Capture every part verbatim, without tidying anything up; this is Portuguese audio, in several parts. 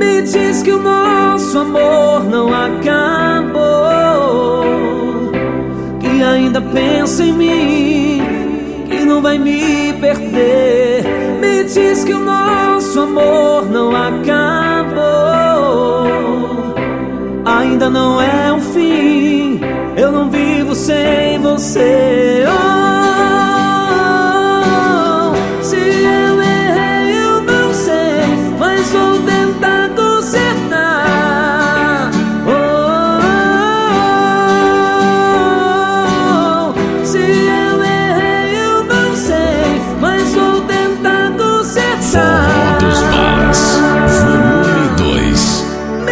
Me diz que o nosso amor não acabou, que ainda pensa em mim, que não vai me perder. Me diz que o nosso amor não acabou, ainda não é o fim, eu não vivo sem você. Oh, se eu errei eu não sei, mas vou tentar consertar. Oh, se eu errei eu não sei, mas vou tentar consertar. Forró dos Bares, volume dois.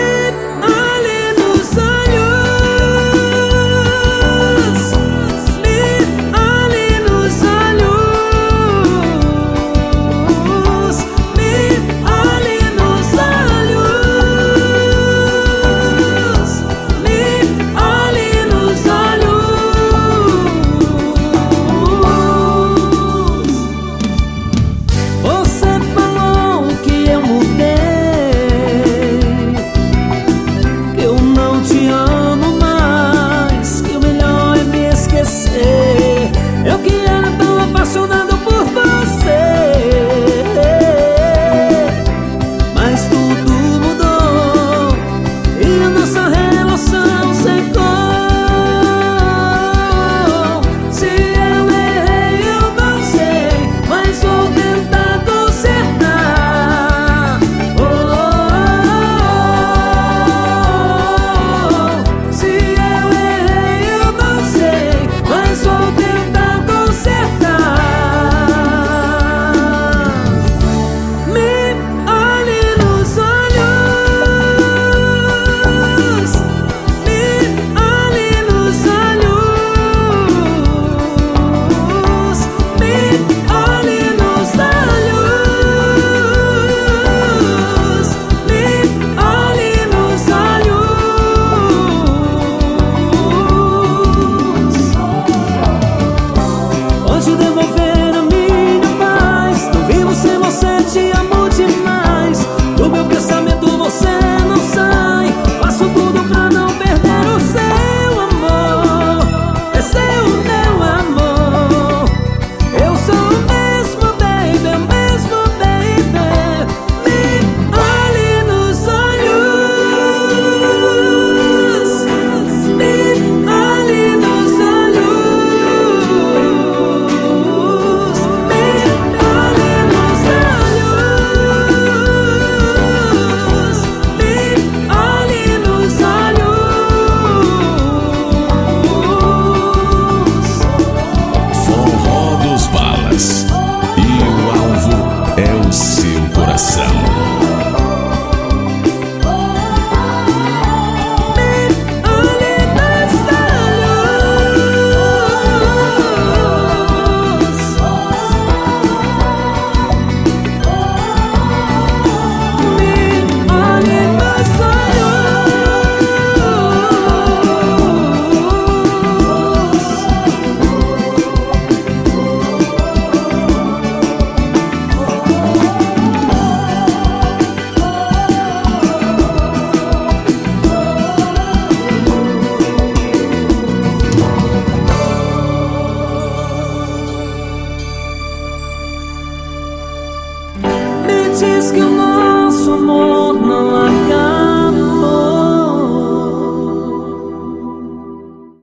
Eu que era tão apaixonado por você, mas tudo